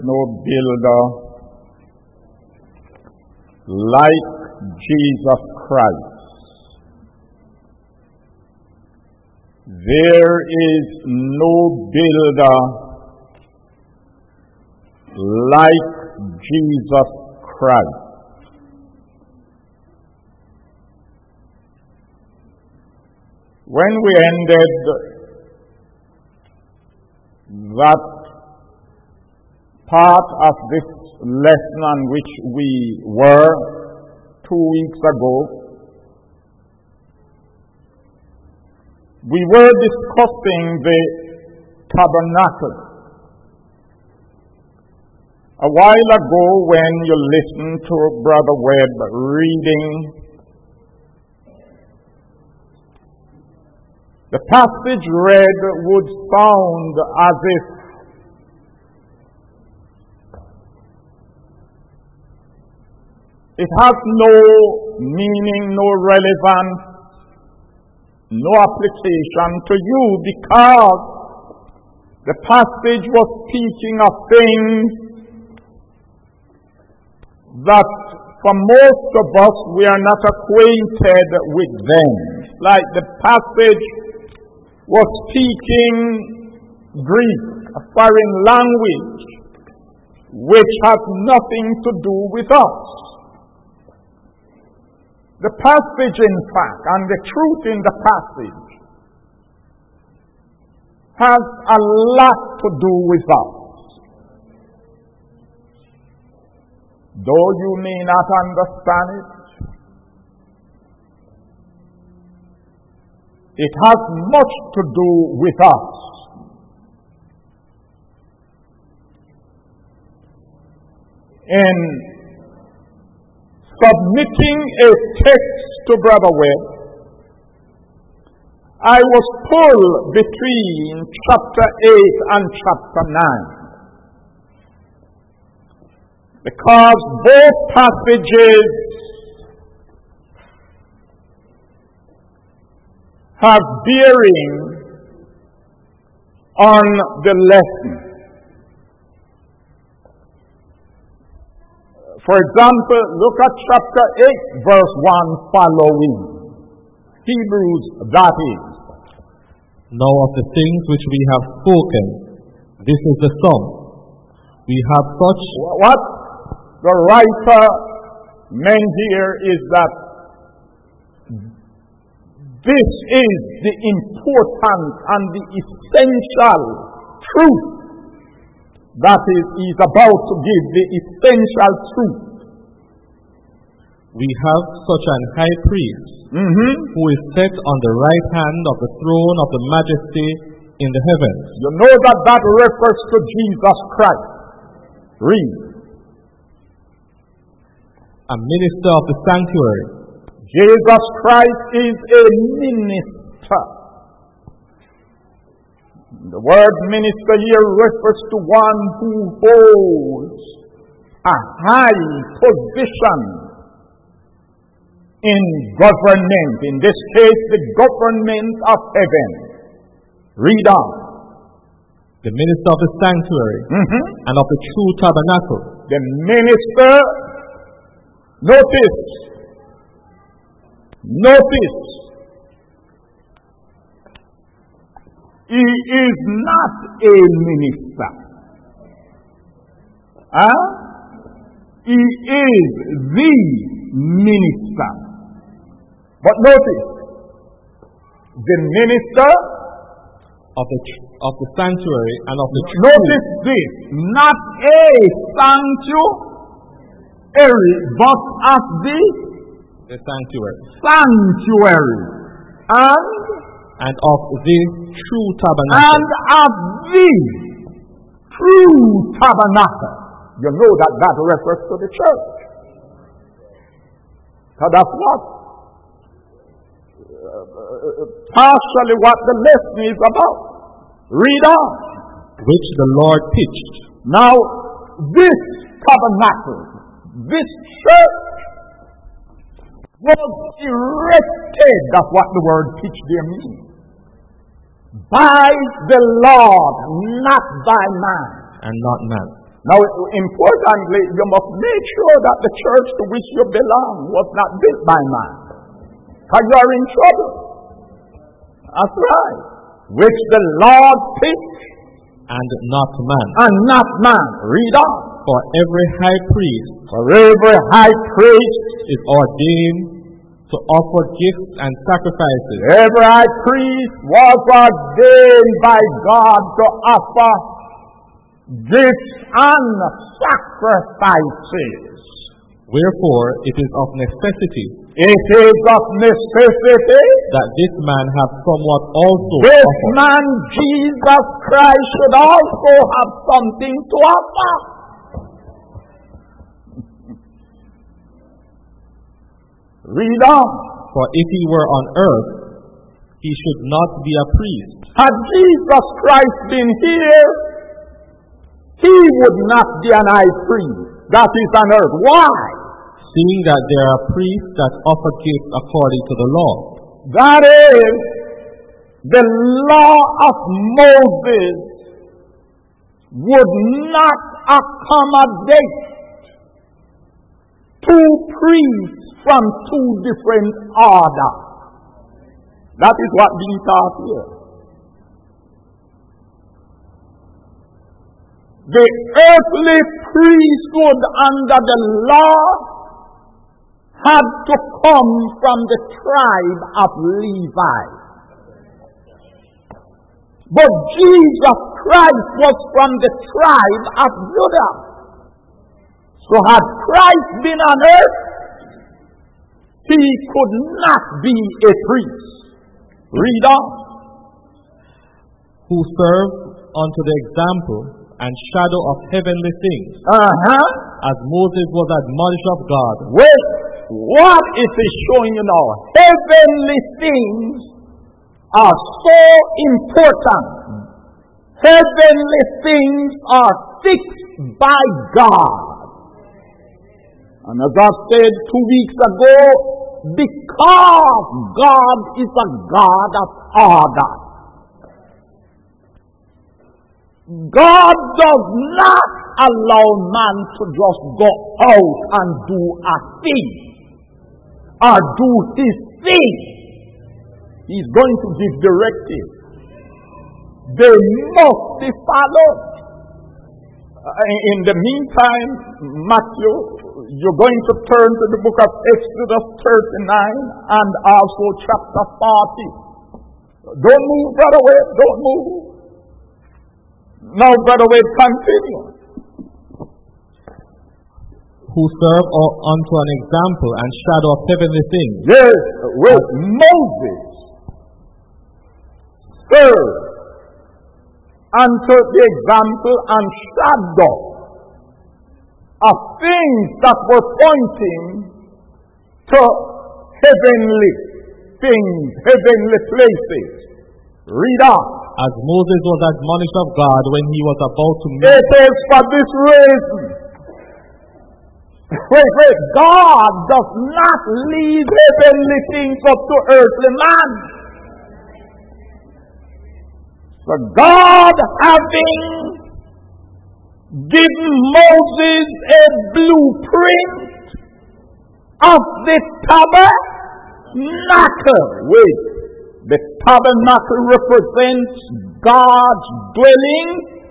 no builder like Jesus Christ. There is no builder like Jesus Christ. When we ended that part of this lesson on which we were 2 weeks ago, we were discussing the tabernacle. A while ago, when you listened to Brother Webb reading the passage read would sound as if it has no meaning, no relevance, no application to you, because the passage was speaking of things that for most of us we are not acquainted with them. Like the passage was speaking Greek, a foreign language, which has nothing to do with us. The passage, in fact, and the truth in the passage has a lot to do with us. Though you may not understand it, it has much to do with us. In submitting a text to Brother Webb, I was pulled between chapter 8 and chapter 9, because both passages have bearing on the lesson. For example, look at chapter 8, verse 1 following. Hebrews, that is. Now of the things which we have spoken, this is the sum. We have such... What the writer meant here is that this is the important and the essential truth. That is, he is about to give the essential truth. We have such an high priest who is set on the right hand of the throne of the majesty in the heavens. You know that that refers to Jesus Christ. Read. A minister of the sanctuary. Jesus Christ is a minister. The word minister here refers to one who holds a high position in government, in this case the government of heaven. Read on. The minister of the sanctuary and of the true tabernacle. The minister, notice, he is not a minister. He is the minister. But notice, the minister of the sanctuary and of the true. Notice this, not a sanctuary, but of the sanctuary. And of the true tabernacle. And of the true tabernacle. You know that that refers to the church. So that's what partially what the lesson is about. Read on. Which the Lord pitched. Now, this tabernacle, this church, was erected, that's what the word pitch there means, by the Lord, not by man. And not man. Now, importantly, you must make sure that the church to which you belong was not built by man. Because you are in trouble. That's right. Which the Lord picked. And not man. And not man. Read on. For every high priest. For every high priest is ordained to offer gifts and sacrifices. Every high priest was ordained by God to offer gifts and sacrifices. Wherefore it is of necessity. It is of necessity that this man have somewhat also. This offered. man, Jesus Christ, should also have something to offer. Read on. For if he were on earth, he should not be a priest. Had Jesus Christ been here, he would not be an high priest. That is on earth. Why? Seeing that there are priests that offer gifts according to the law. That is, the law of Moses would not accommodate two priests from two different orders. That is what being taught here. The earthly priesthood under the law had to come from the tribe of Levi. But Jesus Christ was from the tribe of Judah. So had Christ been on earth, he could not be a priest. Read on. Who served unto the example and shadow of heavenly things, as Moses was admonished of God. Wait, what is it showing you now? Heavenly things are so important. Heavenly things are fixed by God. And as I said 2 weeks ago, because God is a God of order. God does not allow man to just go out and do a thing or do his thing. He's going to give directives. They must be followed. In the meantime, Matthew, you're going to turn to the book of Exodus 39 and also chapter 40. Don't move, Brother Wade, don't move. Now, Brother Wade, continue. Who serve unto an example and shadow of heavenly things. Yes, with Moses served unto the example and shadow of things that were pointing to heavenly things, heavenly places. Read on. As Moses was admonished of God when he was about to meet. It is for this reason. Wait. God does not leave heavenly things up to earthly man. So God, having given Moses a blueprint of the tabernacle. Wait. The tabernacle represents God's dwelling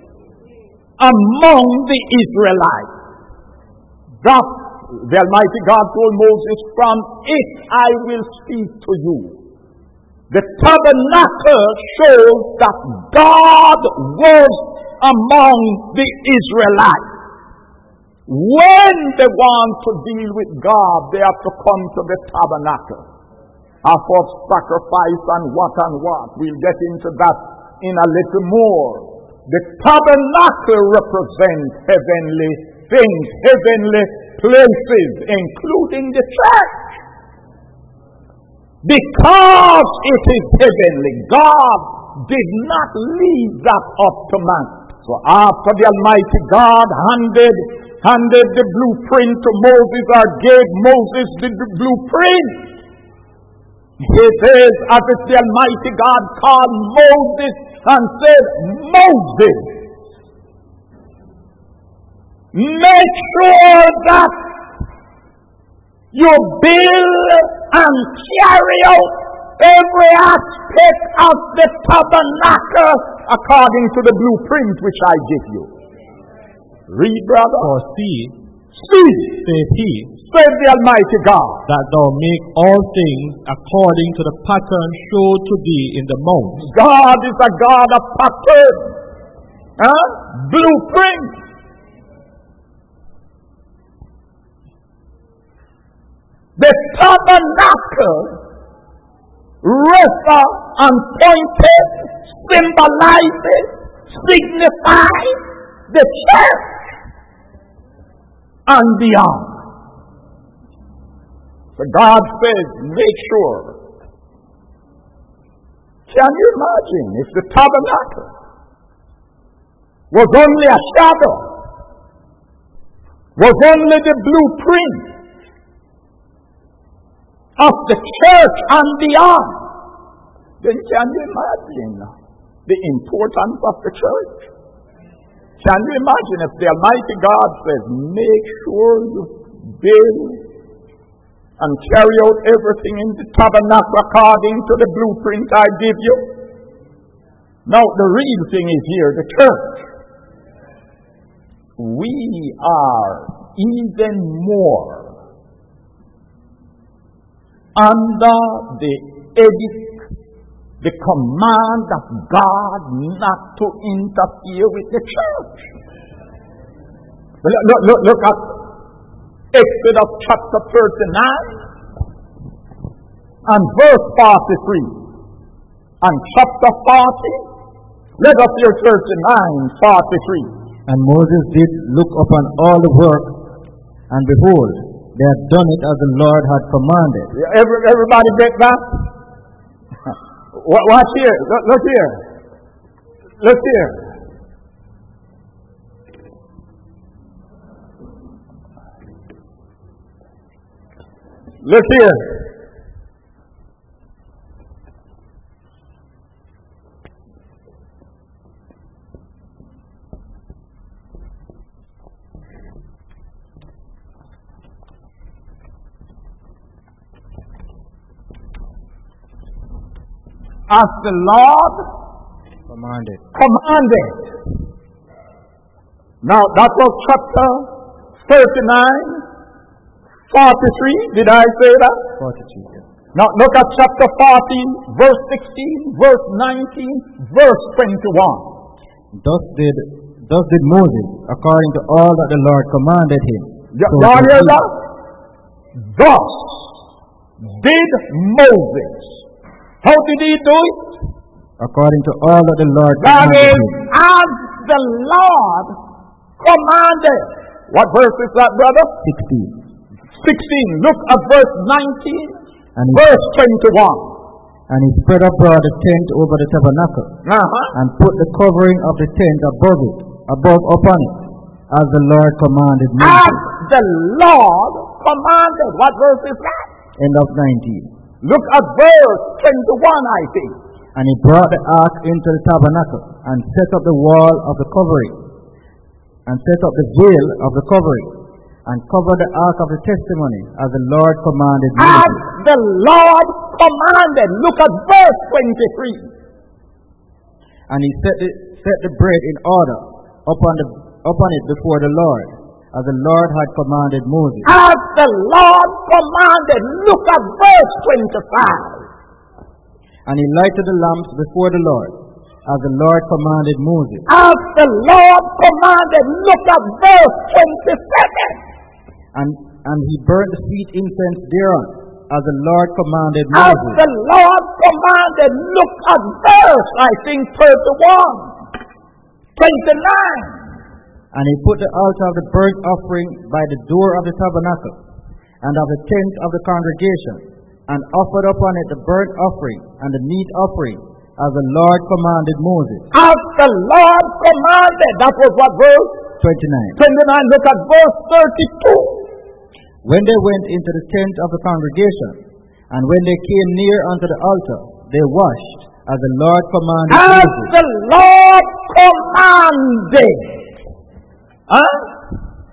among the Israelites. Thus, the Almighty God told Moses, from it I will speak to you. The tabernacle shows that God was among the Israelites. When they want to deal with God, they have to come to the tabernacle. Offer sacrifice and what. We'll get into that in a little more. The tabernacle represents heavenly things, heavenly places, including the church. Because it is heavenly, God did not leave that up to man. So after the Almighty God handed the blueprint to Moses, or gave Moses the blueprint, it is as if the Almighty God called Moses and said, Moses, Make sure that you build and carry out every aspect of the tabernacle according to the blueprint which I give you. Read, brother. For see, saith he, says the Almighty God, that thou make all things according to the pattern showed to thee in the mount. God is a God of pattern. Blueprint. The tabernacle refer and pointed, symbolizes, signifies the church and beyond. So God says, make sure. Can you imagine if the tabernacle was only a shadow, was only the blueprint of the church and beyond? Then can you imagine the importance of the church? Can you imagine if the Almighty God says, make sure you build and carry out everything in the tabernacle according to the blueprint I give you? Now the real thing is here, the church. We are even more under the edict, the command of God not to interfere with the church. Look at Exodus chapter 39 and verse 43 and chapter 40. Let us hear 39:43. And Moses did look upon all the work, and behold, they had done it as the Lord had commanded. Everybody get that? Watch here. Look here. Look here. Look here. As the Lord Commanded. Now that was chapter 39, 43. Did I say that? 42. Yes. Now look at chapter 40, verse 16, verse 19, verse 21. Thus did Moses, according to all that the Lord commanded him. Y'all hear that? Thus did Moses. How did he do it? According to all that the Lord That commanded is, him. as the Lord commanded. What verse is that, brother? 16. 16. Look at verse 19, And he, verse 21. and he spread abroad the tent over the tabernacle, and put the covering of the tent above upon it, as the Lord commanded As Moses. the Lord commanded. What verse is that? End of 19. Look at verse 21, I think. And he brought the ark into the tabernacle, and set up the wall of the covering, and set up the veil of the covering, and covered the ark of the testimony, as the Lord commanded As Moses. the Lord commanded. Look at verse 23. And he set the bread in order upon it before the Lord, as the Lord had commanded Moses. As the Lord commanded. Look at verse 25. And he lighted the lamps before the Lord, as the Lord commanded Moses. As the Lord commanded. Look at verse 27. And he burnt the sweet incense thereon, as the Lord commanded As Moses. the Lord commanded. Look at verse, I think, 31. 29. And he put the altar of the burnt offering by the door of the tabernacle, and of the tent of the congregation, and offered upon it the burnt offering and the meat offering, as the Lord commanded Moses. As the Lord commanded. That was what verse? 29. 29. Look at verse 32. When they went into the tent of the congregation, and when they came near unto the altar, they washed, as the Lord commanded As Moses. the Lord commanded.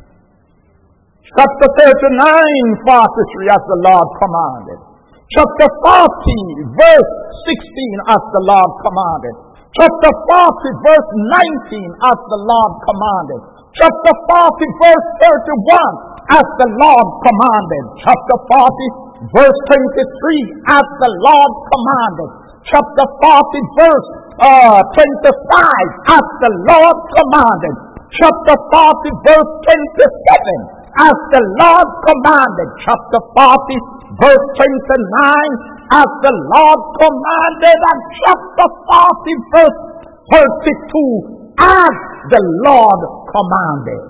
Chapter 39, 43, as the Lord commanded. Chapter 40, verse 16, as the Lord commanded. Chapter 40, verse 19, as the Lord commanded. Chapter 40, verse 31, as the Lord commanded. Chapter 40, verse 23, as the Lord commanded. Chapter 40, verse 25, as the Lord commanded. Chapter 40, verse 27, as the Lord commanded. Chapter 40, verse 29, as the Lord commanded. And chapter 40, verse 32, as the Lord commanded.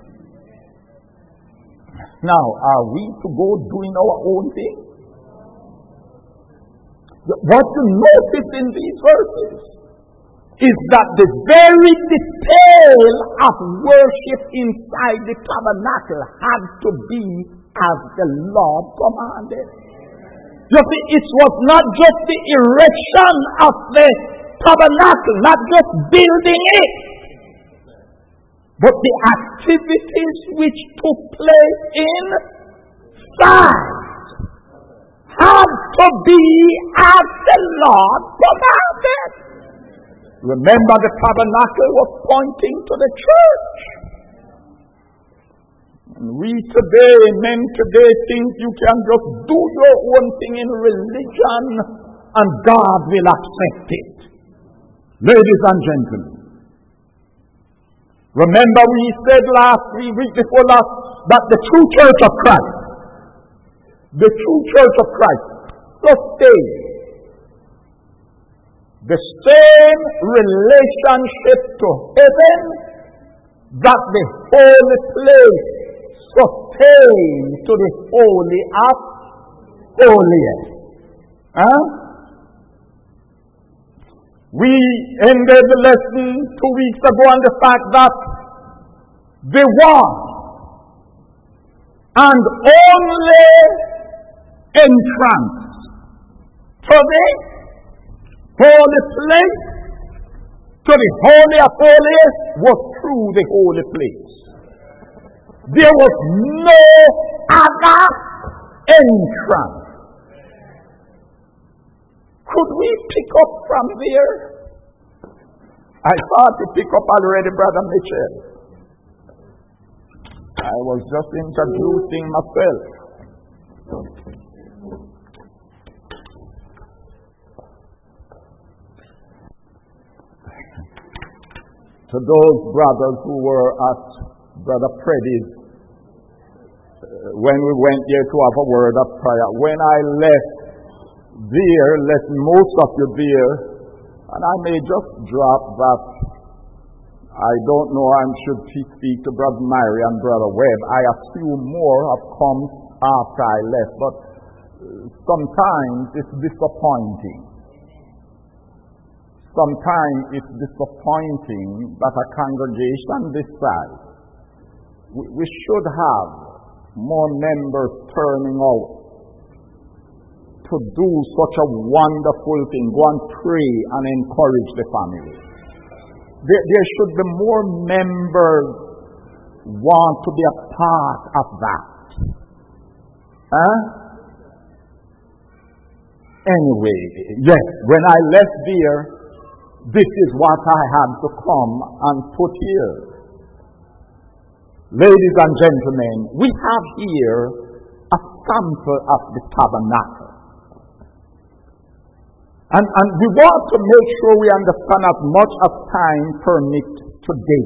Now, are we to go doing our own thing? What you notice in these verses is that the very detail of worship inside the tabernacle had to be as the Lord commanded. You see, it was not just the erection of the tabernacle, not just building it, but the activities which took place inside had to be as the Lord commanded. Remember, the tabernacle was pointing to the church. And we today, men today, think you can just do your own thing in religion and God will accept it. Ladies and gentlemen, remember we said week before last, that the true church of Christ, sustains the same relationship to heaven that the holy place sustains to the holy of holiest. We ended the lesson 2 weeks ago on the fact that the one and only entrance to the holy place, to the holy of holiest, was through the holy place. There was no other entrance. Could we pick up from there? I thought to pick up already, Brother Mitchell. I was just introducing myself. To those brothers who were at Brother Preddy's, when we went there to have a word of prayer, when I left most of you there, and I may just drop that. I don't know, I should speak to Brother Myrie and Brother Webb. I assume more have come after I left, but sometimes it's disappointing. Sometimes it's disappointing that a congregation this size, we should have more members turning out to do such a wonderful thing, go and pray and encourage the family. There should be more members want to be a part of that. Anyway, yes, when I left there, this is what I had to come and put here. Ladies and gentlemen, we have here a sample of the tabernacle. And we want to make sure we understand as much as time permits today.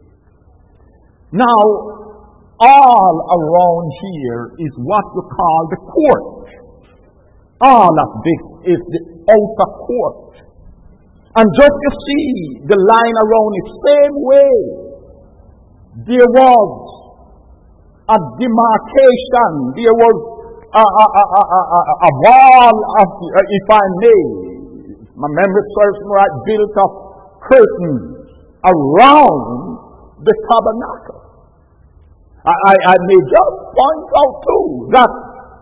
Now, all around here is what we call the court. All of this is the outer court. And just to see the line around it, same way, there was a demarcation, there was a wall of, if I may, my memory serves me right, built of curtains around the tabernacle. I may just point out too that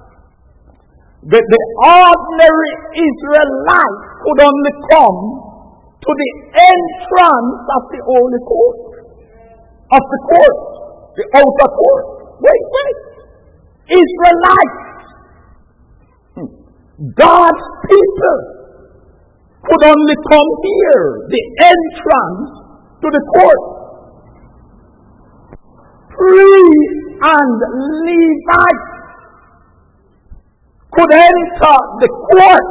the ordinary Israelite could only come to the entrance of the holy court, the outer court. Wait. Israelites, God's people, could only come here, the entrance to the court. Priests and Levites could enter the court,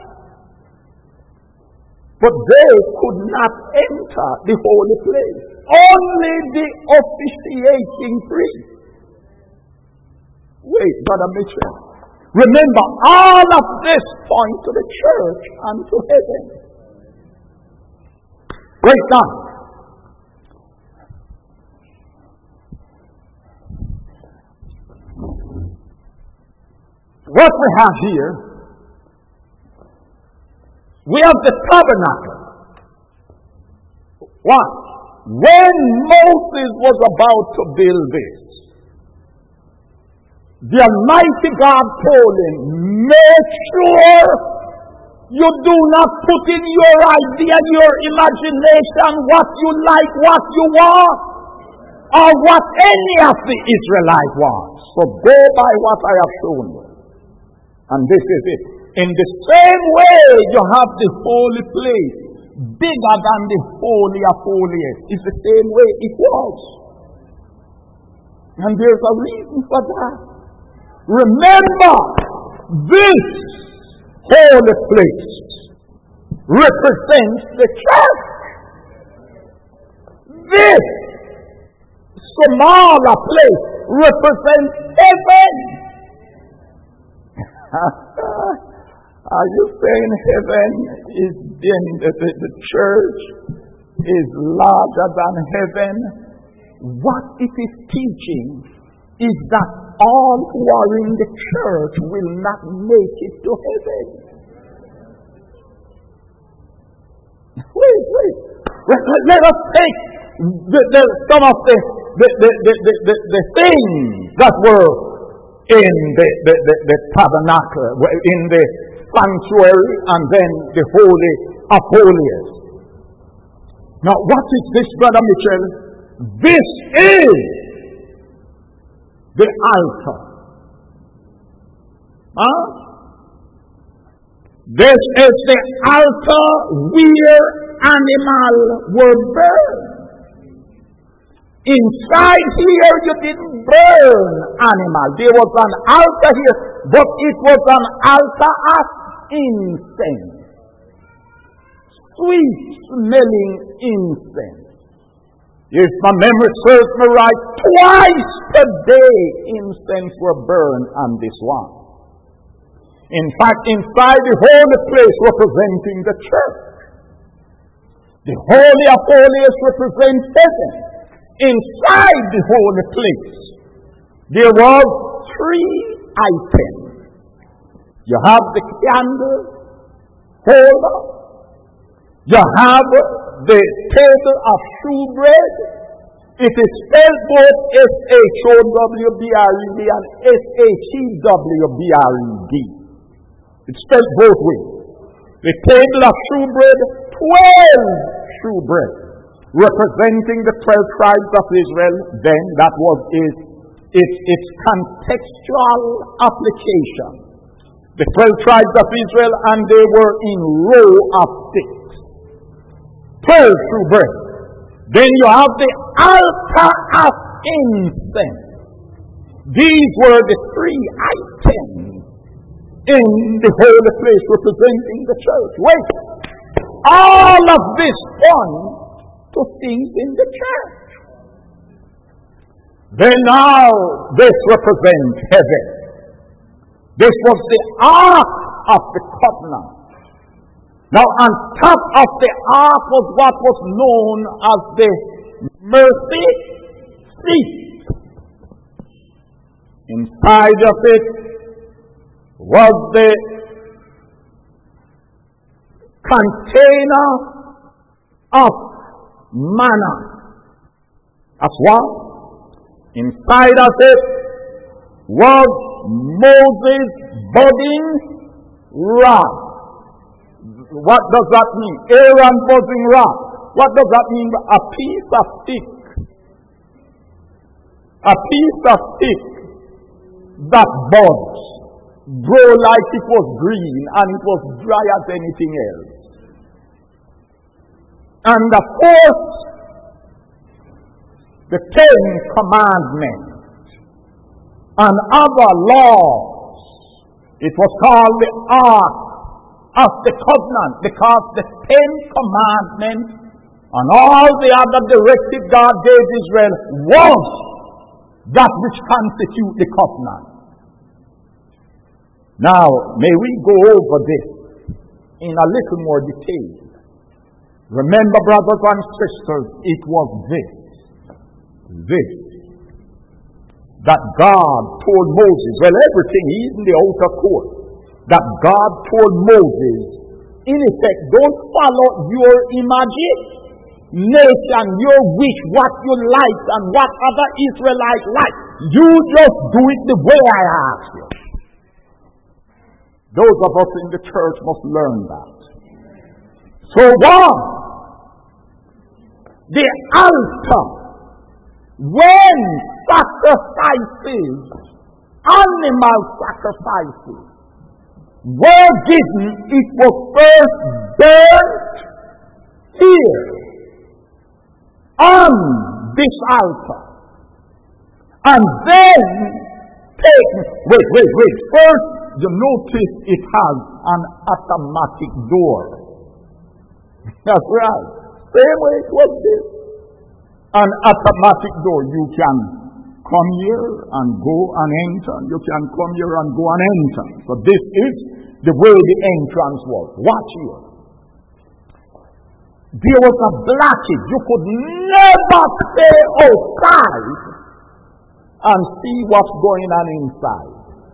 but they could not enter the holy place. Only the officiating priest. Wait, Brother Mitchell. Remember, all of this points to the church and to heaven. Break down. What we have here, we have the tabernacle. What? When Moses was about to build this, the Almighty God told him, make sure you do not put in your idea, your imagination, what you like, what you want, or what any of the Israelites want. So go by what I have shown you. And this is it. In the same way, you have the holy place, bigger than the Holy of Holies. It's the same way it was. And there's a reason for that. Remember, this holy place represents the church. This smaller place represents heaven. Are you saying heaven is in the church is larger than heaven? What it is teaching is that all who are in the church will not make it to heaven. Wait. Let us take some of the things that were in the tabernacle, in the sanctuary, and then the Holy of Holies. Now, what is this, Brother Mitchell? This is the altar. This is the altar where animals were burned. Inside here, you didn't burn animals. There was an altar here, but it was an altar of incense. Sweet smelling incense. If my memory serves me right, twice a day incense were burned on this one. In fact, inside the holy place representing the church, the Holy of Holies represents heaven. Inside the holy place, there were 3 items. You have the candle holder. You have the table of shewbread. It is spelled both S-H-O-W-B-R-E-D and S-H-E-W-B-R-E-D. It's spelled both ways. The table of shewbread, 12 shewbread, representing the 12 tribes of Israel. Then that was its contextual application. The 12 tribes of Israel, and they were in row of 6. 12 shewbread. Then you have the altar of incense. These were the 3 items in the holy place representing the church. Wait. All of this points to things in the church. Then now this represents heaven. This was the ark of the covenant. Now on top of the ark was what was known as the mercy seat. Inside of it was the container of manna. As what? Inside of it was Moses' budding rod. What does that mean? Aaron budding rod. What does that mean? A piece of stick. A piece of stick that buds, grow like it was green and it was dry as anything else. And the fourth, the 10 Commandments and other laws. It was called the Ark of the Covenant because the 10 Commandments and all the other directives God gave Israel was that which constitute the covenant. Now, may we go over this in a little more detail. Remember, brothers and sisters, it was this that God told Moses, well, everything, even the outer court, that God told Moses, in effect, don't follow your imagination, your wish, what you like, and what other Israelites like. You just do it the way I ask you. Those of us in the church must learn that. So one, the altar, when sacrifices, animal sacrifices, were given, it was first burnt here on this altar, and then taken. Wait. First, you notice it has an automatic door. That's right. Same way it was this. An automatic door. You can come here and go and enter. You can come here and go and enter. So this is the way the entrance was. Watch here. There was a blockage. You could never stay outside and see what's going on inside.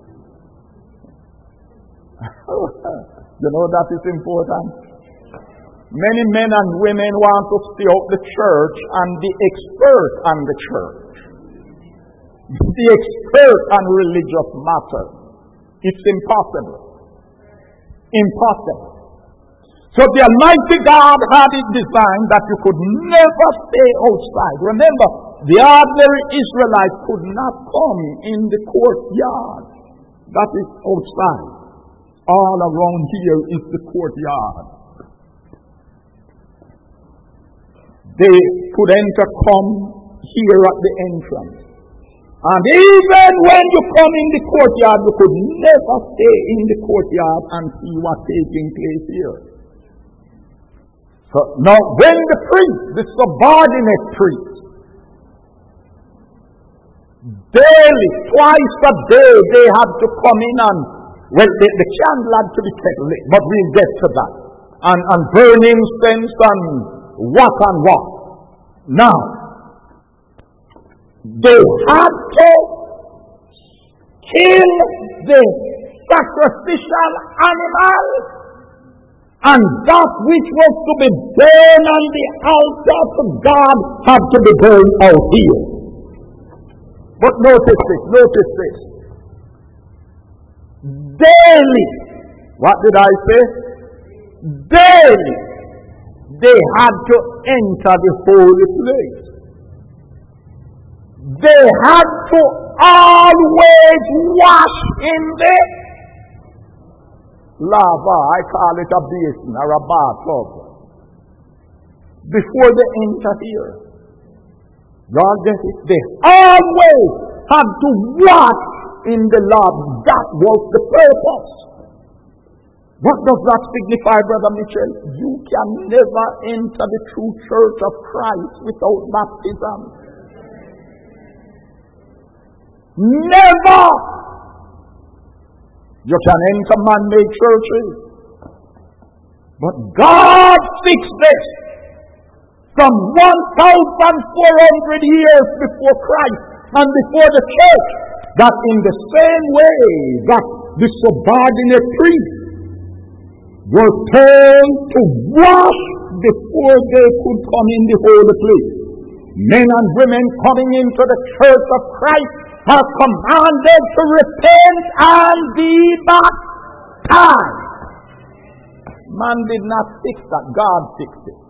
You know that is important. Many men and women want to stay out the church and be expert on the church. The expert on religious matters. It's impossible. Impossible. So the Almighty God had it designed that you could never stay outside. Remember, the ordinary Israelites could not come in the courtyard. That is outside. All around here is the courtyard. They could come here at the entrance. And even when you come in the courtyard, you could never stay in the courtyard and see what's taking place here. So now when the priest, the subordinate priest, daily, twice a day, they had to come in and, well, the candle had to be kept lit, but we'll get to that. And burn incense and what. Now, they had to kill the sacrificial animal, and that which was to be burned on the altar to God had to be burned out here. But notice this. Daily, what did I say? Daily, they had to enter the holy place. They had to always wash in the lava. I call it a basin or a bathtub. Before they enter here. God get it? They always had to wash in the lava. That was the purpose. What does that signify, Brother Mitchell? You can never enter the true church of Christ without baptism. Never! You can enter man-made churches. But God fixed this from 1,400 years before Christ and before the church, that in the same way that the subordinate priests were told to wash before they could come in the holy place, men and women coming into the church of Christ are commanded to repent and be baptized. Man did not fix that. God fixed it.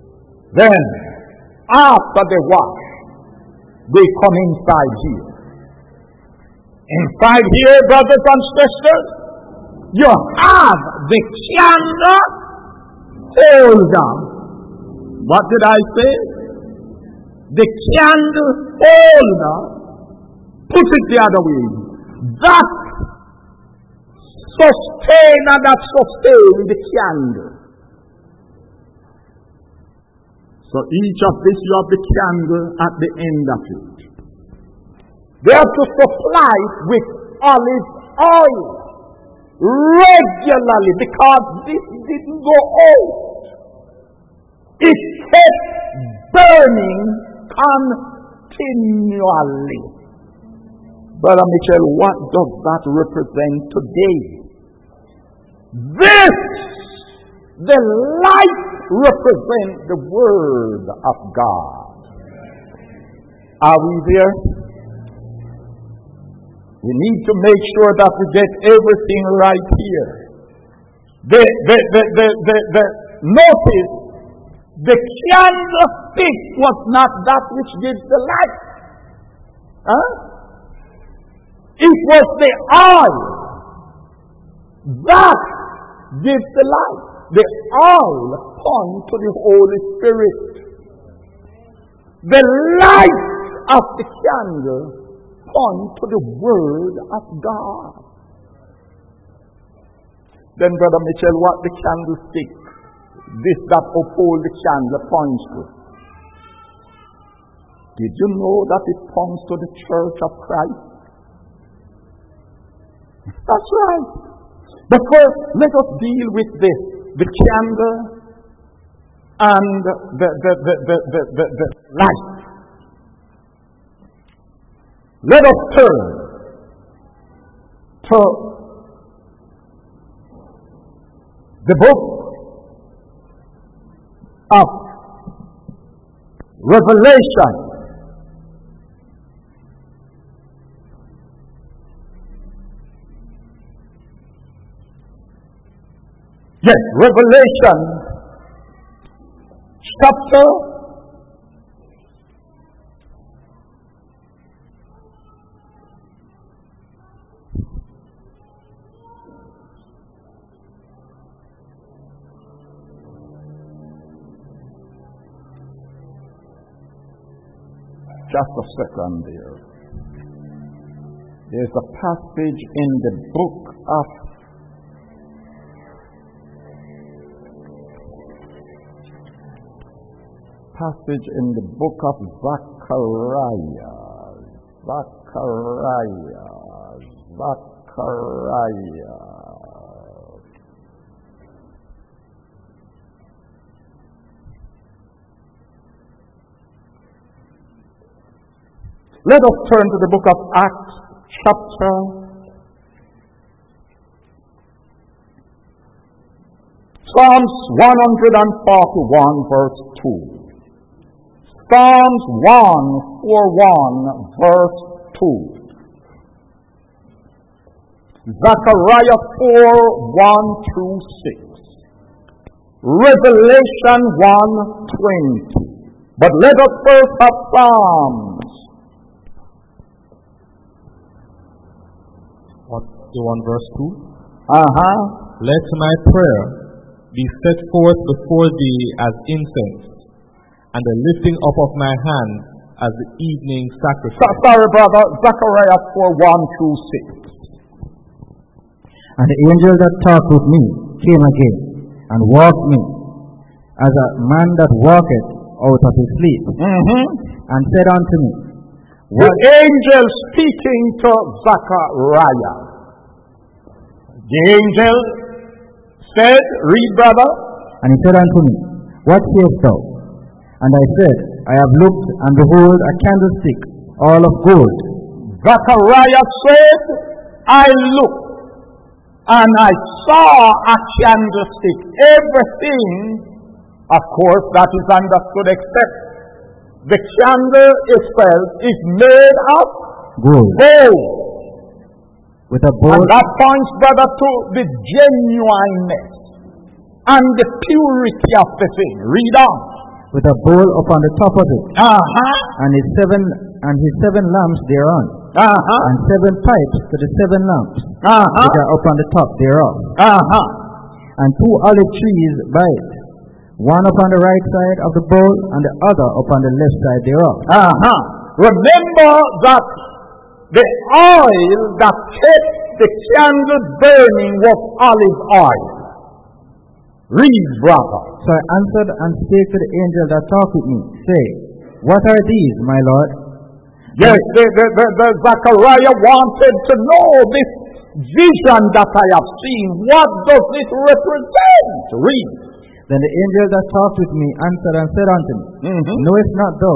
Then, after they wash, they come inside here. Inside here, brothers and sisters, you have the candle holder. What did I say? The candle holder. Put it the other way. That sustainer that sustains the candle. So each of this, you have the candle at the end of it. They have to supply it with olive oil regularly because this didn't go out. It kept burning continually. Brother Mitchell, what does that represent today? This, the light, represents the Word of God. Are we there? We need to make sure that we get everything right here. Notice, the candlestick was not that which gives the light. It was the oil that gives the light. The oil points to the Holy Spirit. The light of the candle points to the Word of God. Then, Brother Mitchell, what the candlestick, this that uphold the candle, points to? Did you know that it points to the Church of Christ? That's right. But first, let us deal with this. The candle and the light. Let us turn to the book of Revelation. Yes, Revelation chapter 1. Just a second there. There's a passage in the book of Zechariah. Let us turn to the book of Acts, Psalms 141, verse 2. Psalms 141, verse 2. Zechariah 4, 1-6. Revelation 1:20. But let us first have Psalms. The 1 verse 2. Let my prayer be set forth before thee as incense, and the lifting up of my hands as the evening sacrifice. Sorry, brother. Zechariah 4, 1-6. And the angel that talked with me came again, and walked me, as a man that walketh out of his sleep, and said unto me, the angel speaking to Zechariah. The angel said, read, brother. And he said unto me, what sayest thou? And I said, I have looked, and behold, a candlestick, all of gold. Zechariah said, I looked, and I saw a candlestick. Everything, of course, that is understood, except the candle itself is made of gold. With a bowl. And that points, brother, to the genuineness and the purity of the thing. Read on. With a bowl upon the top of it, and his seven lamps thereon. and 7 pipes to the 7 lamps which are upon the top thereof, and 2 olive trees by it, one upon the right side of the bowl, and the other upon the left side thereof. Remember that the oil that kept the candle burning was olive oil. Read, brother. So I answered and spake to the angel that talked with me, saying, What are these, my Lord? Yes, the Zechariah wanted to know this vision that I have seen. What does it represent? Read. Then the angel that talked with me answered and said unto me, Knowest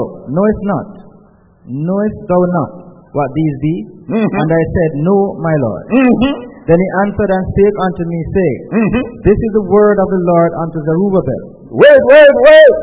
thou not what these be? And I said, No, my Lord. Then he answered and spake unto me, saying, This is the word of the Lord unto Zerubbabel. Wait.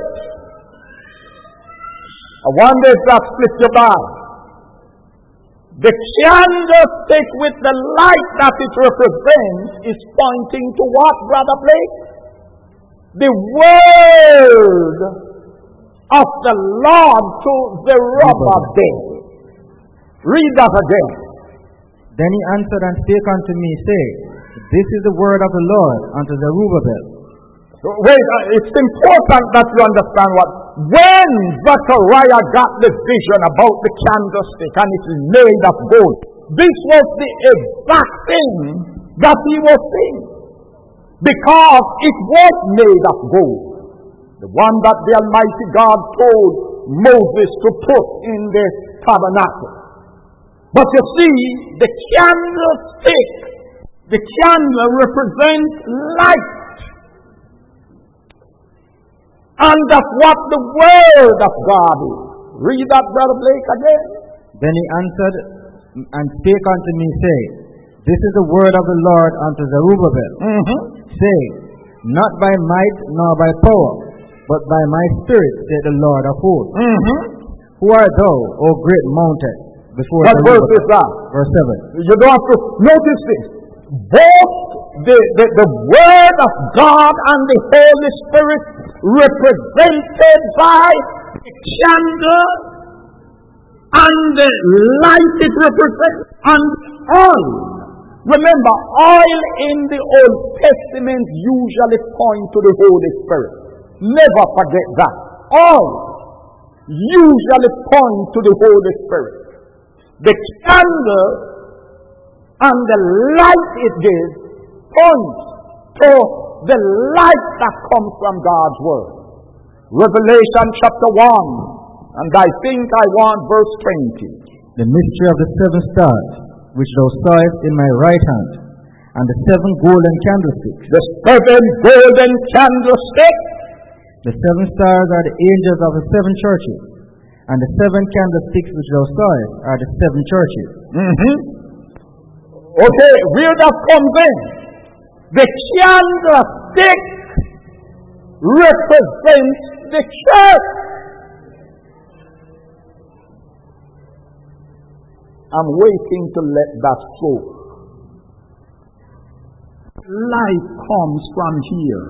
I wonder if that split your Bible. The candlestick with the light that it represents is pointing to what, Brother Blake? The word of the Lord to Zerubbabel. Read that again. Then he answered and spake unto me, saying, This is the word of the Lord unto Zerubbabel. Wait, it's important that you understand what. When Zechariah got the vision about the candlestick and it is made of gold, this was the exact thing that he was seeing. Because it was made of gold. The one that the Almighty God told Moses to put in the tabernacle. But you see, the candlestick, the candle represents light. And that's what the word of God is. Read that, Brother Blake, again. Then he answered and spake unto me, saying, This is the word of the Lord unto Zerubbabel, saying, Not by might nor by power, but by my spirit, saith the Lord of hosts. Who art thou, O great mountain? Before what verse is that? Verse 7. You don't have to notice this. Both the word of God and the Holy Spirit represented by the candle and the light it represents and oil. Remember, oil in the Old Testament usually point to the Holy Spirit. Never forget that. Oil usually point to the Holy Spirit. The candle and the light it gives points to the light that comes from God's Word. Revelation chapter 1, and I think I want verse 20. The mystery of the 7 stars, which thou sawest in my right hand, and the 7 golden candlesticks. The 7 golden candlesticks. The 7 stars are the angels of the 7 churches, and the 7 candlesticks which thou sawest are the 7 churches. Okay, where that comes in? The candlestick represents the church. I'm waiting to let that soak. Light comes from here.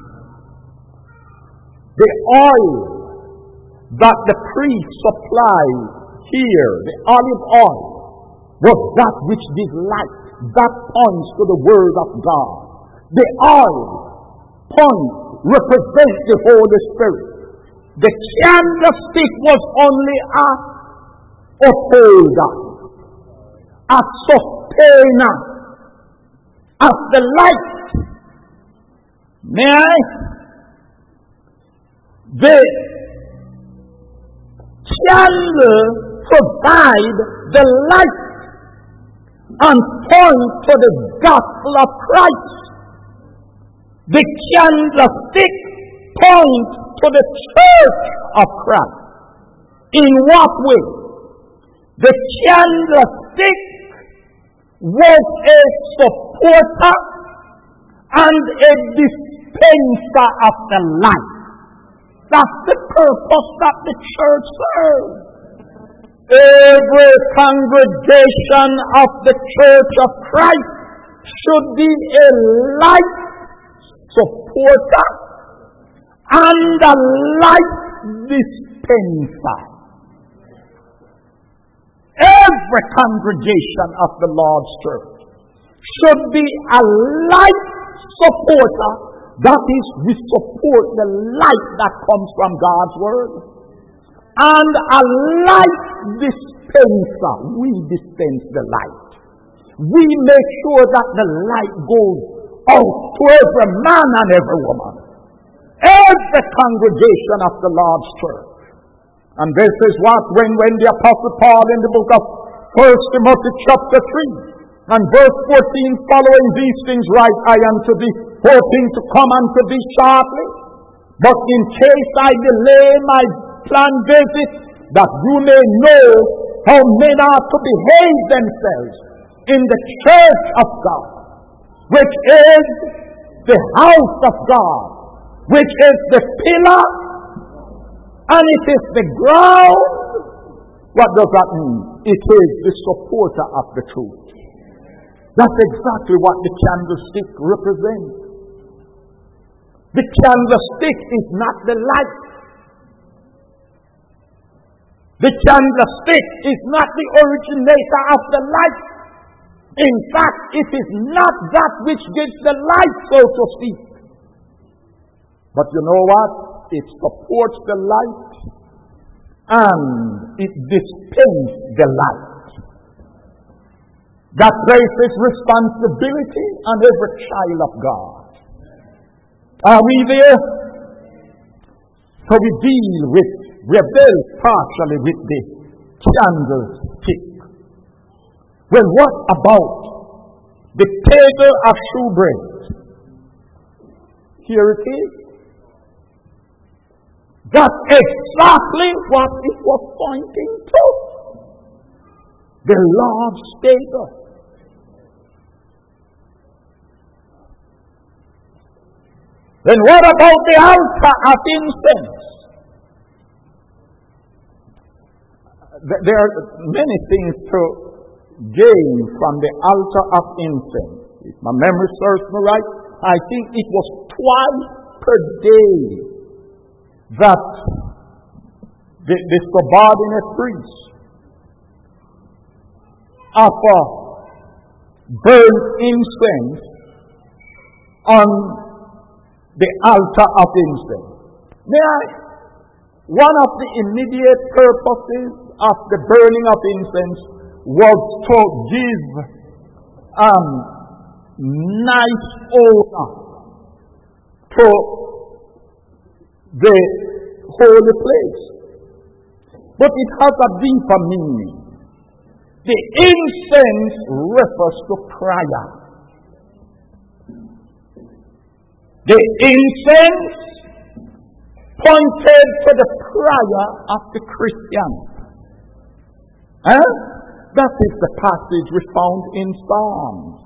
The oil that the priest supplied here, the olive oil, was that which gives light. That points to the word of God. The oil represents the Holy Spirit. The candlestick was only a upholder, a sustainer of the light. May I? The candle provide the light and point to the gospel of Christ. The candlestick points to the church of Christ. In what way? The candlestick was a supporter and a dispenser of the light. That's the purpose that the church serves. Every congregation of the Church of Christ should be a light supporter and a light dispenser. every congregation of the Lord's church should be a light supporter. That is, we support the light that comes from God's word. And a light dispenser. We dispense the light. We make sure that the light goes out to every man and every woman. Every congregation of the Lord's church. And this is what when the Apostle Paul in the book of 1 Timothy chapter 3 and verse 14 following these things write I unto thee, hoping to come unto thee shortly. But in case I delay my planned visit, that you may know how men are to behave themselves in the church of God, which is the house of God, which is the pillar, and it is the ground. What does that mean? It is the supporter of the truth. That's exactly what the candlestick represents. The candlestick is not the light. The candlestick is not the originator of the light. In fact, it is not that which gives the light, so to speak. But you know what? It supports the light and it dispenses the light. That places responsibility on every child of God. Are we there? So we have dealt partially with the candlestick. Well, what about the table of shewbread? Here it is. That's exactly what it was pointing to. The Lord's table. Then what about the altar of incense? There are many things to gain from the altar of incense. If my memory serves me right, I think it was twice per day that the subordinate priest offer burnt incense on the altar of incense. One of the immediate purposes of the burning of incense was to give nice odor to the holy place. But it has a deeper meaning. The incense refers to prayer. The incense pointed to the prayer of the Christian. That is the passage we found in Psalms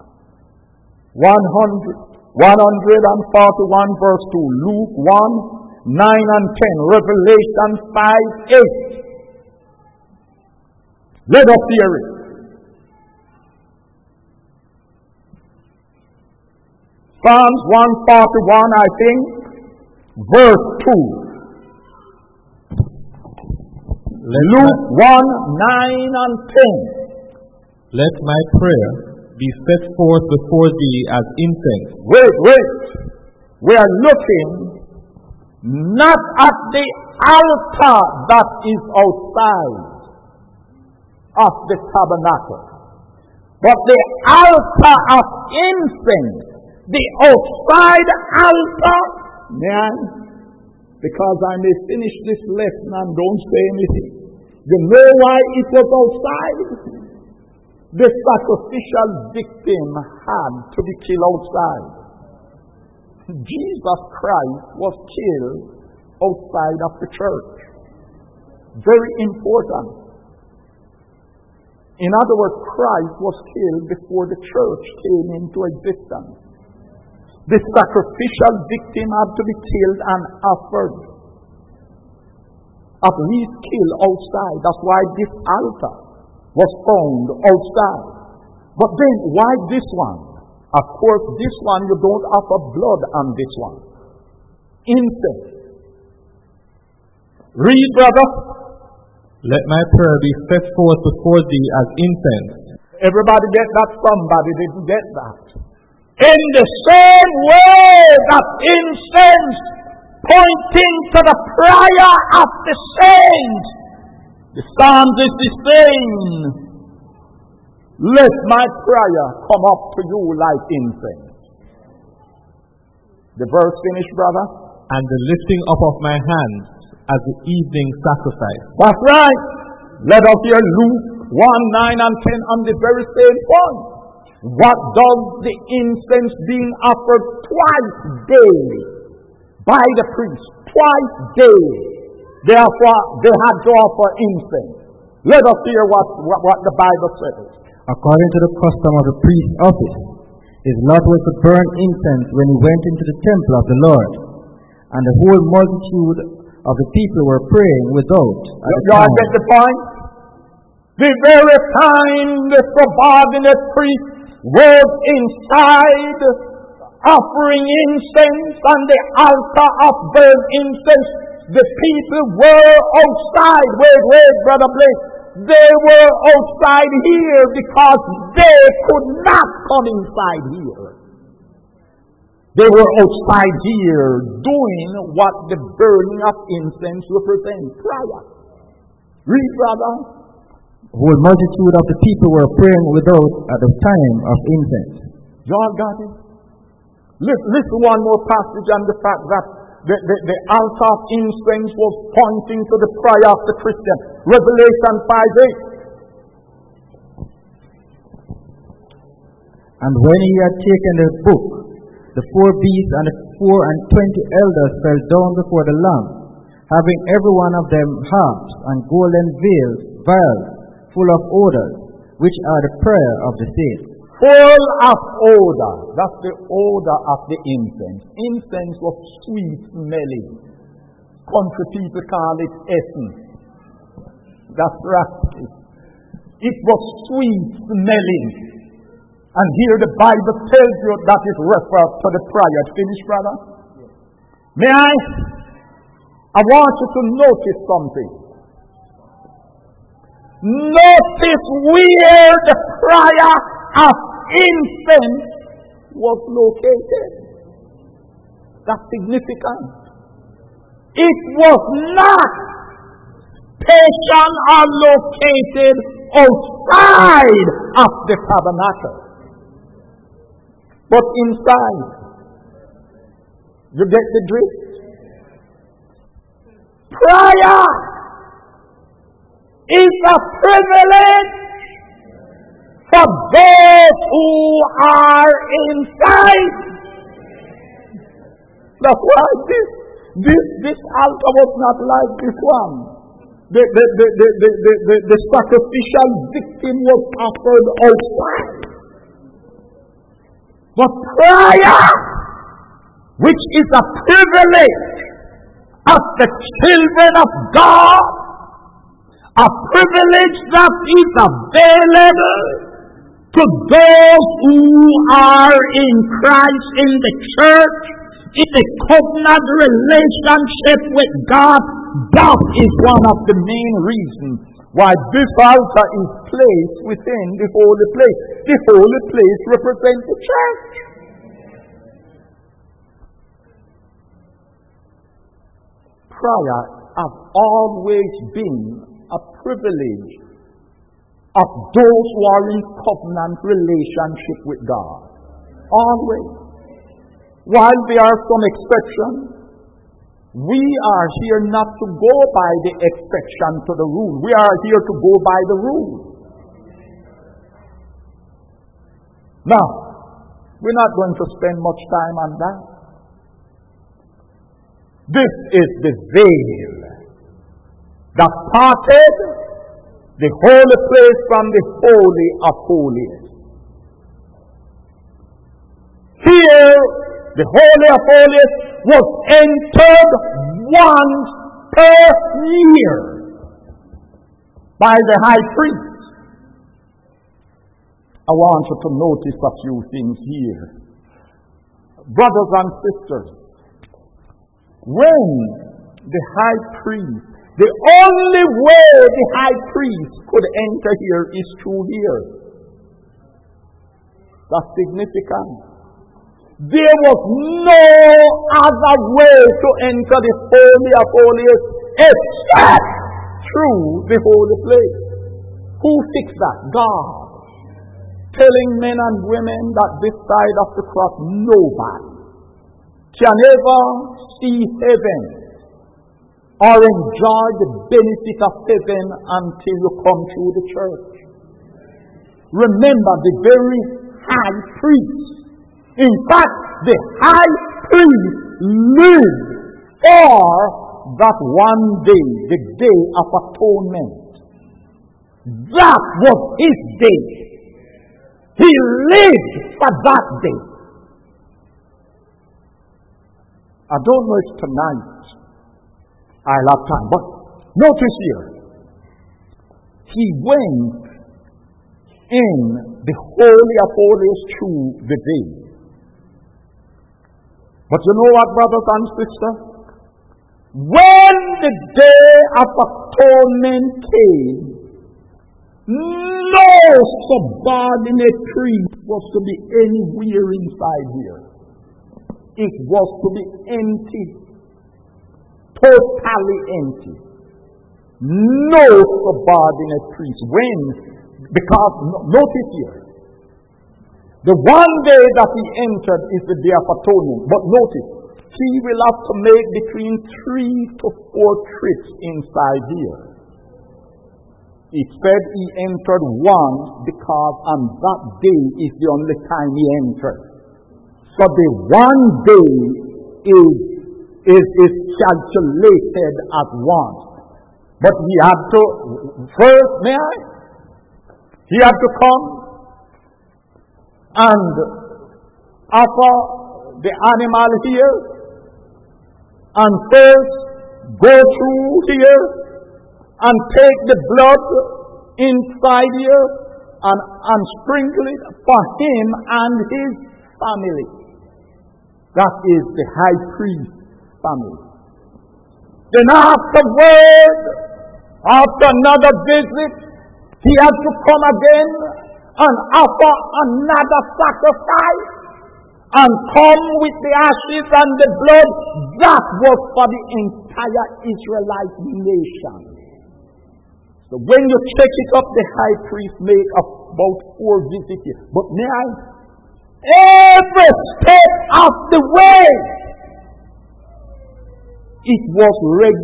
141 verse 2, Luke 1, 9 and 10, Revelation 5, 8. Let us hear it. Psalms 141, I think, verse 2. Luke 1, 9 and 10. Let my prayer be set forth before thee as incense. Wait. We are looking not at the altar that is outside of the tabernacle, but the altar of incense. The outside altar, man, because I may finish this lesson and don't say anything. You know why it was outside? The sacrificial victim had to be killed outside. Jesus Christ was killed outside of the church. Very important. In other words, Christ was killed before the church came into existence. The sacrificial victim had to be killed and offered. At least killed outside. That's why this altar was found outside. But then, why this one? Of course, this one, you don't offer blood on this one. Incense. Read, brother. Let my prayer be set forth before thee as incense. Everybody get that? Somebody didn't get that. In the same way that incense pointing to the prayer of the saints, the psalmist is saying, let my prayer come up to you like incense. The verse finished, brother? And the lifting up of my hands as the evening sacrifice. That's right. Let us hear Luke 1, 9 and 10 on the very same point. What does the incense being offered twice daily by the priest? Twice daily. Therefore, they had to offer incense. Let us hear what the Bible says. According to the custom of the priest's office, his lot was to burn incense when he went into the temple of the Lord, and the whole multitude of the people were praying without. Y'all get the point? The very time the subordinate priest was inside offering incense on the altar of burnt incense, the people were outside. Wait, Brother Blake. They were outside here because they could not come inside here. They were outside here doing what the burning of incense represents. Prayer. Read, brother. The whole multitude of the people were praying without at the time of incense. Y'all got it? Listen one more passage on the fact that the altar of incense was pointing to the prayer of the Christian. Revelation 5:8. And when he had taken the book, the 4 beasts and the 24 elders fell down before the Lamb, having every one of them harps and golden vials full of odors, which are the prayer of the saints. Full of odor. That's the odor of the incense. Incense was sweet smelling. Country people call it essence. That's right. It was sweet smelling. And here the Bible tells you that it refers to the prayer. Finish, brother? May I? I want you to notice something. Notice where the prayer of incense was located. That's significant. It was not stationed or located outside of the tabernacle, but inside. You get the drift? Prayer is a privilege for those who are inside. That's why this altar was not like this one. The sacrificial victim was offered outside. But prayer, which is a privilege of the children of God, a privilege that is available to those who are in Christ in the church, in a covenant relationship with God. That is one of the main reasons why this altar is placed within the holy place. The holy place represents the church. Prayer has always been a privilege of those who are in covenant relationship with God. Always. While there are some exceptions, we are here not to go by the exception to the rule. We are here to go by the rule. Now, we're not going to spend much time on that. This is the veil that parted the holy place from the holy of holies. Here, the holy of holies was entered once per year by the high priest. I want you to notice a few things here. Brothers and sisters, when the high priest The only way the high priest could enter here is through here. That's significant. There was no other way to enter the Holy of Holies except through the holy place. Who fixed that? God. Telling men and women that this side of the cross, nobody can ever see heaven or enjoy the benefit of heaven until you come through the church. Remember, the very high priest, in fact, the high priest lived for that one day, the day of atonement. That was his day. He lived for that day. I don't know if tonight I'll have time, but notice here, he went in the Holy of Holies through the day. But you know what, brothers and sisters? When the day of atonement came, no subordinate priest was to be anywhere inside here. It was to be empty. Totally empty. No subordinate priest. When? Because, notice here, the one day that he entered is the day of atonement. But notice, he will have to make between 3 to 4 trips inside here. It said he entered once because on that day is the only time he entered. So the one day is calculated as once. But he had to, first, may I? He had to come and offer the animal here, and first go through here and take the blood inside here and sprinkle it for him and his family. That is the high priest family. Then afterward, after another visit, he had to come again and offer another sacrifice and come with the ashes and the blood. That was for the entire Israelite nation. So when you check it up, the high priest made about 4 visits here. But now, every step of the way, it was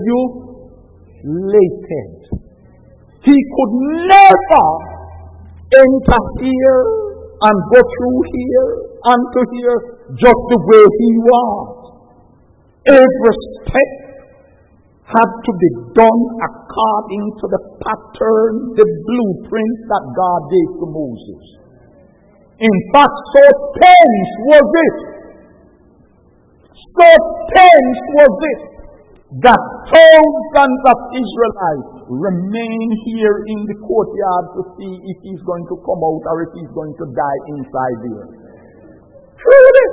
regulated. He could never enter here and go through here and to here just the way he was. Every step had to be done according to the pattern, the blueprint that God gave to Moses. In fact, so tense was it. So tense was it that thousands of Israelites remain here in the courtyard to see if he's going to come out or if he's going to die inside here. Truly,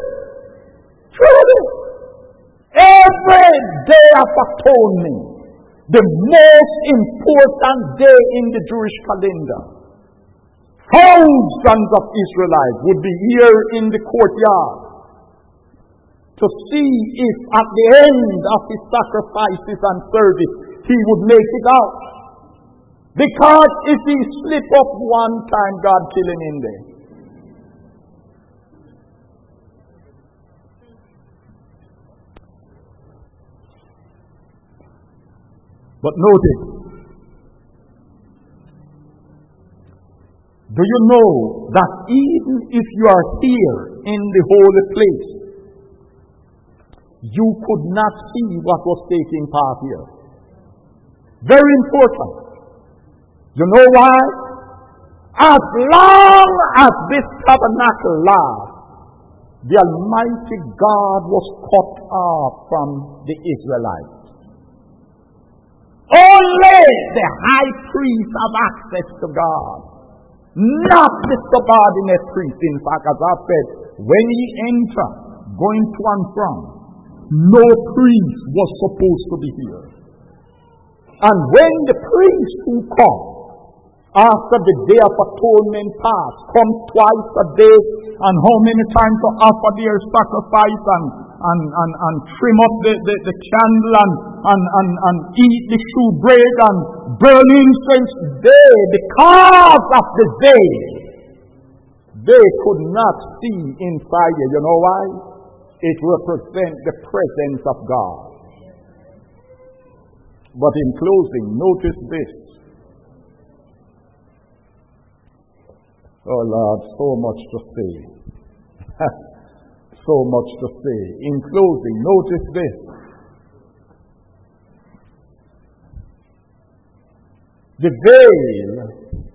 every day of atonement, the most important day in the Jewish calendar, thousands of Israelites would be here in the courtyard to see if at the end of his sacrifices and service he would make it out. Because if he slip up one time, God kill him in there. But notice, do you know that even if you are here in the holy place, you could not see what was taking part here? Very important. You know why? As long as this tabernacle lasts, the Almighty God was cut off from the Israelites. Only the high priest have access to God, not the subordinate priest. In fact, as I said, when he entered, going to and from, no priest was supposed to be here. And when the priest who comes after the day of atonement pass, comes twice a day, and how many times to offer their sacrifice and trim up the candle and eat the shewbread and burn incense, because of the veil, they could not see inside you. You know why? It represents the presence of God. But in closing, notice this. Oh Lord, so much to say. So much to say. In closing, notice this. The veil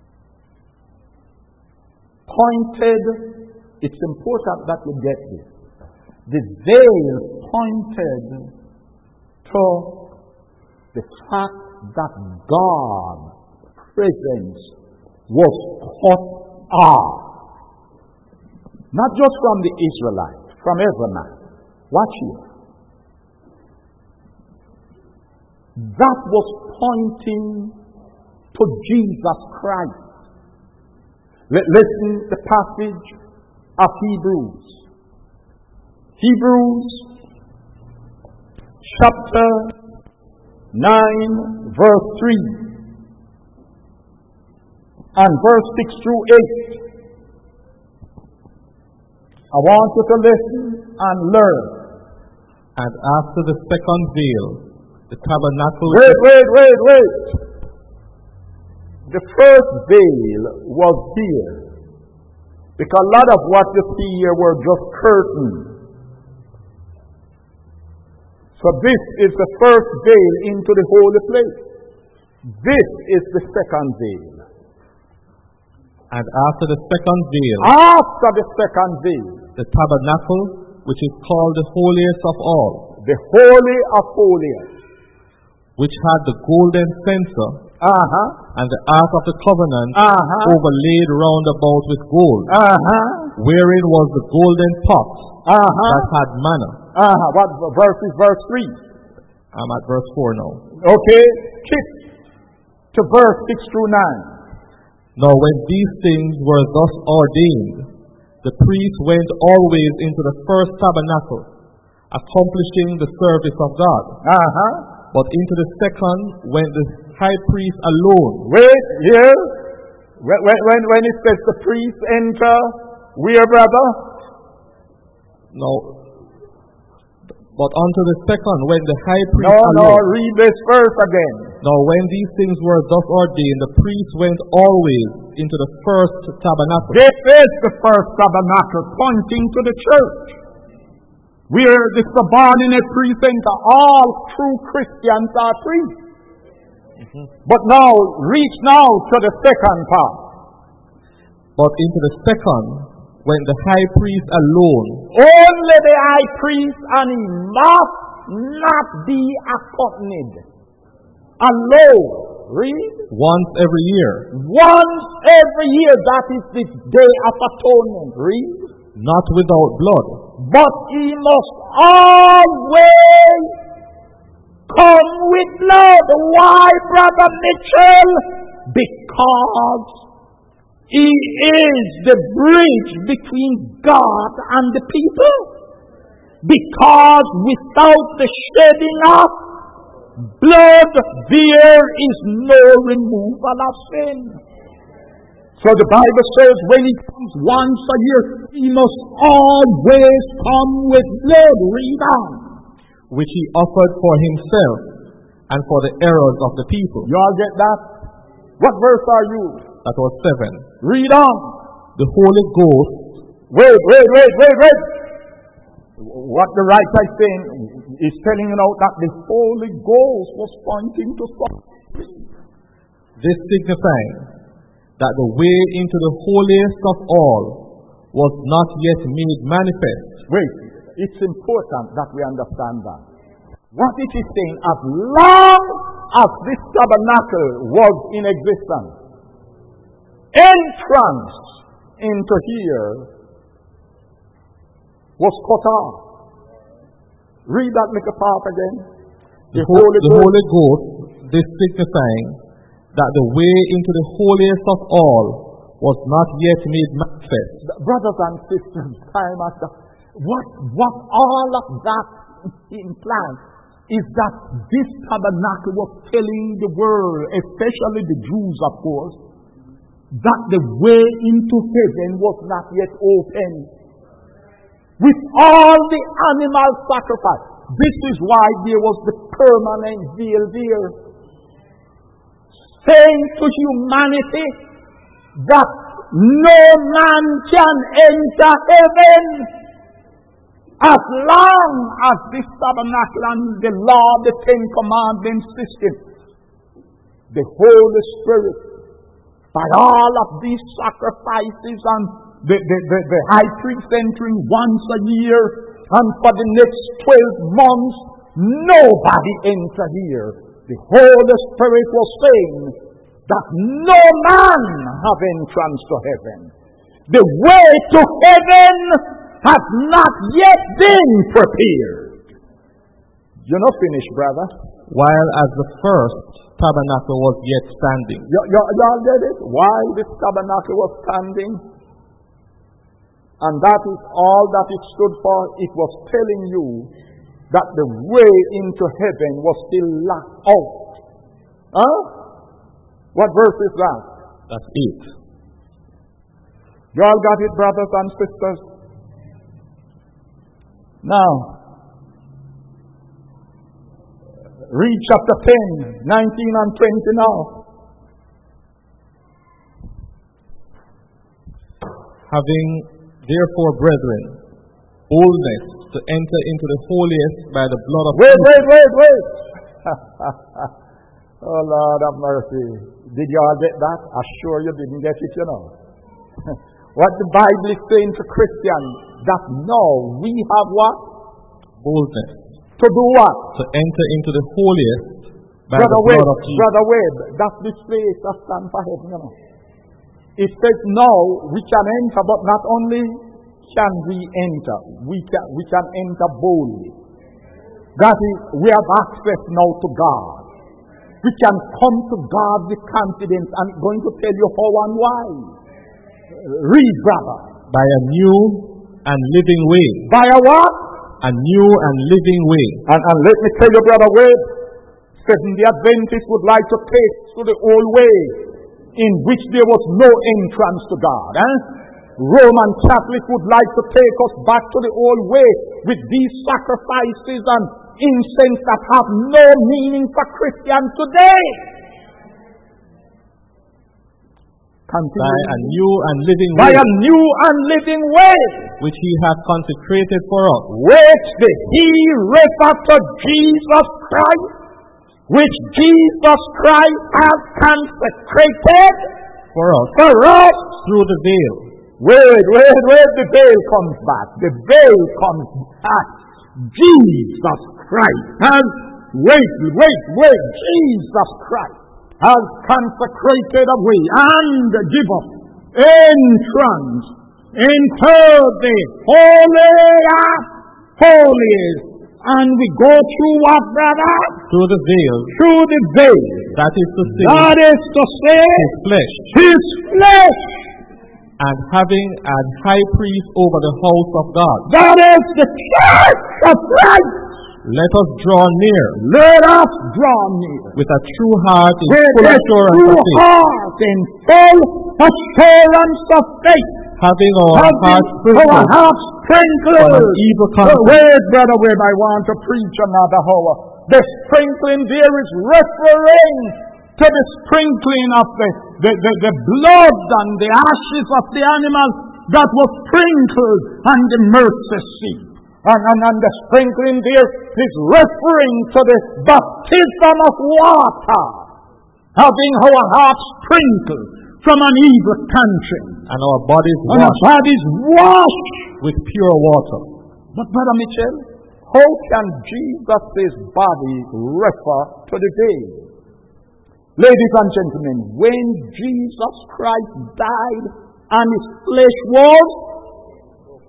pointed, it's important that you get this. The veil pointed to the fact that God's presence was cut off. Not just from the Israelites, from every man. Watch here. That was pointing to Jesus Christ. Listen the passage of Hebrews. Hebrews chapter 9 verse 3 and verse 6 through 8. I want you to listen and learn. And after the second veil, the tabernacle... Wait. The first veil was here. Because a lot of what you see here were just curtains. So this is the first veil into the holy place. This is the second veil. And after the second veil, the tabernacle, which is called the holiest of all, the holy of holiest, which had the golden censer, and the ark of the covenant, overlaid round about with gold, wherein was the golden pot that had manna. What verse is verse 3? I'm at verse 4 now. Okay, skip to verse 6 through 9. Now when these things were thus ordained, the priest went always into the first tabernacle, accomplishing the service of God. But into the second went the high priest alone. Wait, here. When it says the priest enter, where, brother? No. But unto the second went the high priest alone. No, read this verse again. Now when these things were thus ordained, the priest went always into the first tabernacle. This is the first tabernacle, pointing to the church, where the subordinate priests enter. All true Christians are priests. But now, reach now to the second part. But into the second went the high priest alone. Only the high priest, and he must not be accompanied. Alone. Read. Once every year. Once every year. That is the day of atonement. Read. Not without blood. But he must always come with blood. Why, Brother Mitchell? Because he is the bridge between God and the people. Because without the shedding of blood, there is no removal of sin. So the Bible says when he comes once a year, he must always come with blood. Read on. Which he offered for himself and for the errors of the people. You all get that? What verse are you? That was 7. Read on. The Holy Ghost. Wait. What the writer is saying is telling you now that the Holy Ghost was pointing to something. This signifying that the way into the holiest of all was not yet made manifest. Wait, it's important that we understand that. What it is saying, as long as this tabernacle was in existence, entrance into here was cut off. Read that little part again. The Holy Ghost this signifying that the way into the holiest of all was not yet made manifest. Brothers and sisters, time after, what all of that implies is that this tabernacle was telling the world, especially the Jews, of course, that the way into heaven was not yet open. With all the animal sacrifice. This is why there was the permanent veil there. Saying to humanity that no man can enter heaven as long as this tabernacle and the law, the Ten Commandments system, the Holy Spirit, by all of these sacrifices and the high priest entering once a year, and for the next 12 months, nobody enter here. The Holy Spirit was saying that no man have entrance to heaven. The way to heaven has not yet been prepared. You're not finished, brother. While as the first tabernacle was yet standing. Y'all get it? While this tabernacle was standing, and that is all that it stood for. It was telling you that the way into heaven was still locked out. Huh? What verse is that? That's 8. Y'all got it, brothers and sisters? Now, read chapter 10, 19 and 20 now. Having therefore, brethren, boldness to enter into the holiest by the blood of Wait. Oh, Lord have mercy. Did you all get that? I'm sure you didn't get it, you know. What the Bible is saying to Christians, that now we have what? Boldness. To do what? To enter into the holiest by the blood of Jesus. Brother Webb, that's this place that stands for heaven, you know. It says now we can enter, but not only can we enter, we can enter boldly. That is, we have access now to God. We can come to God with confidence, and I'm going to tell you how and why. Read, brother. By a new and living way. By a what? A new and living way. And let me tell you, brother Wade, Seventh-day Adventists would like to take to the old way, in which there was no entrance to God. Roman Catholics would like to take us back to the old way with these sacrifices and incense that have no meaning for Christians today. Continue. By a new and living way. By a new and living way. Which he hath consecrated for us. Which he referred to Jesus Christ. Which Jesus Christ has consecrated for us through the veil. Wait, the veil comes back. The veil comes back. Jesus Christ has, wait, Jesus Christ has consecrated a way and give us entrance into the holiest. And we go through what, brother? Through the veil. Through the veil. That is to say, his flesh. His flesh. And having an high priest over the house of God. That is the church of Christ. Let us draw near. Let us draw near. With a true heart in full assurance of faith. In full assurance of faith. Having our hearts sprinkled. Evil wait, brother, I want to preach another hour. The sprinkling there is referring to the sprinkling of the blood and the ashes of the animal that was sprinkled on the mercy seat. And the sprinkling there is referring to the baptism of water, having our hearts sprinkled from an evil conscience. And our bodies washed with pure water. But Brother Mitchell, how can Jesus' body refer to the veil? Ladies and gentlemen, when Jesus Christ died and his flesh was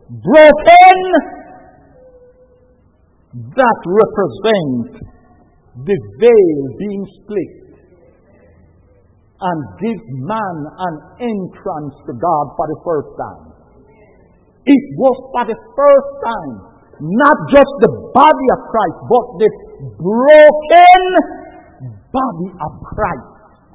broken, that represents the veil being split and gives man an entrance to God for the first time. It was for the first time, not just the body of Christ, but the broken body of Christ.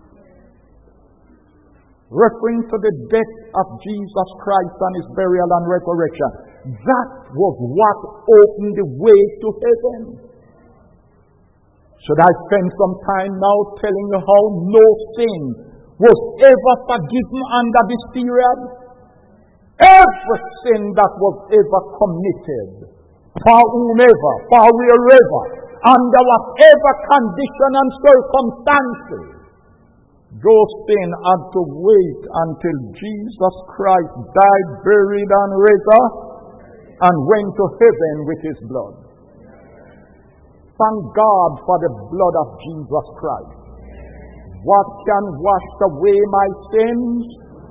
Referring to the death of Jesus Christ and his burial and resurrection. That was what opened the way to heaven. Should I spend some time now telling you how no sin was ever forgiven under this period? Every sin that was ever committed, for whomever, for wherever, under whatever condition and circumstances, those sin had to wait until Jesus Christ died, buried, and rose and went to heaven with his blood. Thank God for the blood of Jesus Christ. What can wash away my sins?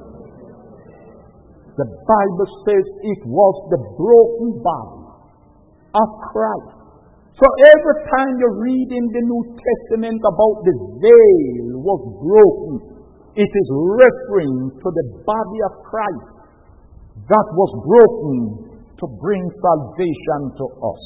The Bible says it was the broken body of Christ. So every time you read in the New Testament about the veil was broken, it is referring to the body of Christ that was broken to bring salvation to us.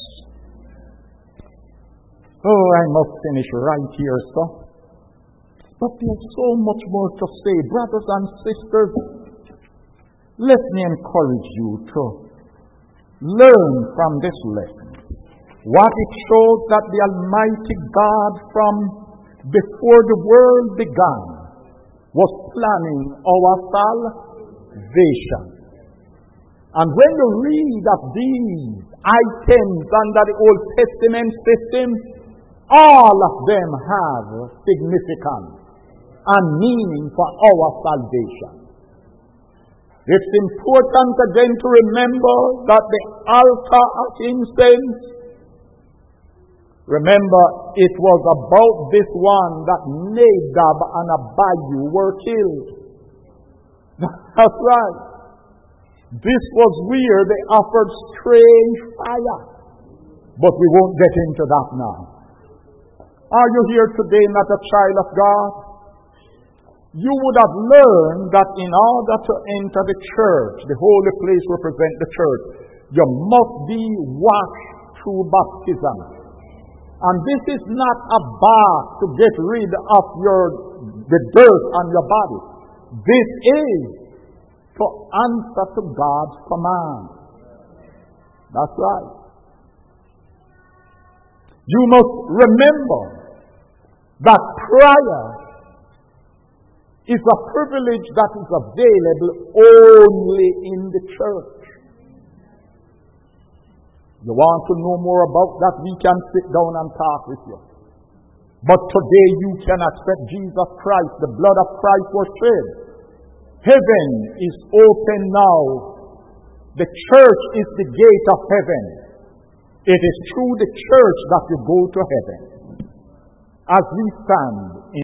Oh, I must finish right here, sir. But there's so much more to say. Brothers and sisters, let me encourage you to learn from this lesson. What it shows that the Almighty God from before the world began was planning our salvation. And when you read of these items under the Old Testament system, all of them have significance and meaning for our salvation. It's important again to remember that the altar of incense, remember, it was about this one that Nadab and Abihu were killed. That's right. This was where they offered strange fire. But we won't get into that now. Are you here today not a child of God? You would have learned that in order to enter the church, the holy place represents the church, you must be washed through baptism. And this is not a bath to get rid of the dirt on your body. This is to answer to God's command. That's right. You must remember that prayer is a privilege that is available only in the church. You want to know more about that? We can sit down and talk with you. But today you can accept Jesus Christ. The blood of Christ was shed. Heaven is open now. The church is the gate of heaven. It is through the church that you go to heaven. As we stand in